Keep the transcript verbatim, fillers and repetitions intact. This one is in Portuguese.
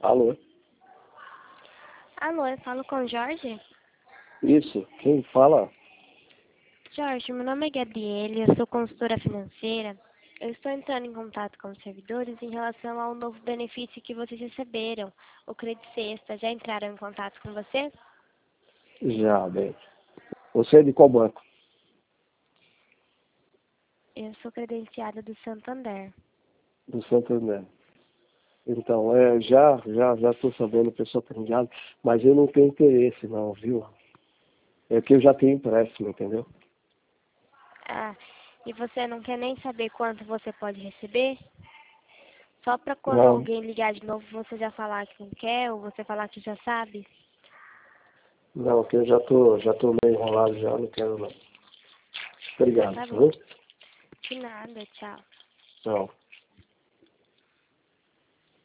Alô? Alô, eu falo com o Jorge? Isso, quem fala? Jorge, meu nome é Gabriele, eu sou consultora financeira. Eu estou entrando em contato com os servidores em relação ao novo benefício que vocês receberam, o Crédito Sexta. Já entraram em contato com você? Já, bem. Você é de qual banco? Eu sou credenciada do Santander. Do Santander. Então, é, já, já, já estou sabendo, o pessoal está ligado, mas eu não tenho interesse não, viu? É que eu já tenho empréstimo, entendeu? Ah, e você não quer nem saber quanto você pode receber? Só para quando Não, alguém ligar de novo você já falar que não quer ou você falar que já sabe? não, que eu já tô, já tô meio enrolado já, não quero não. Ah, Obrigado, tá bom. viu? De nada, tchau. Tchau.